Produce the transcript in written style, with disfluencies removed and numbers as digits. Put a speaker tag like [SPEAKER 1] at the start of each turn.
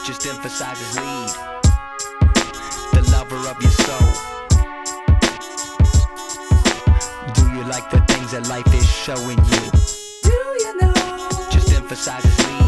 [SPEAKER 1] just emphasizes lead. The lover of your soul. Do you like the things that life is showing you?
[SPEAKER 2] Do you know?
[SPEAKER 1] Just emphasizes lead.